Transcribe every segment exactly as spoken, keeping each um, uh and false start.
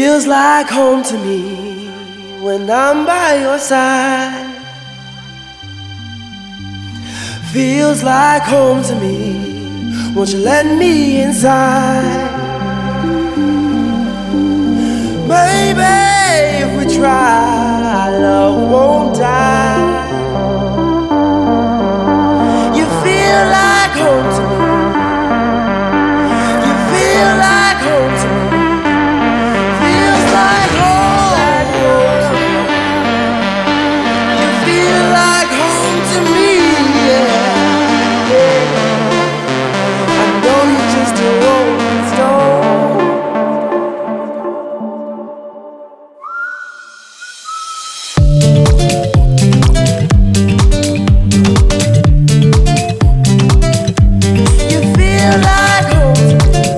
Feels like home to me when I'm by your side. Feels like home to me, won't you let me inside? Maybe if we try, love won't die. You feel like home to me. You feel like home to me. Feels like home. You feel like home to me, yeah, yeah. I know you're just a rolling stone. You feel like home to me.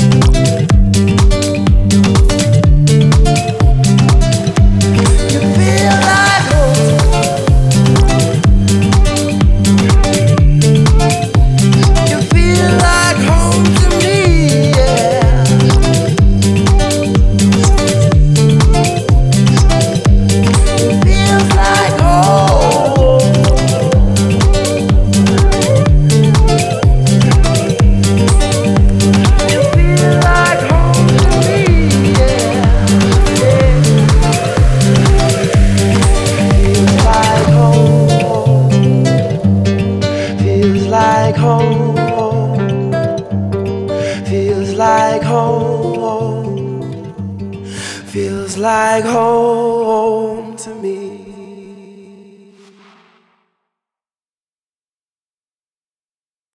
You feel like home to me. You feel like home to me, yeah. Feels like home. You feel like home to me, yeah, yeah. Feels like home. Feels like home. Feels like home. Feels like home to me.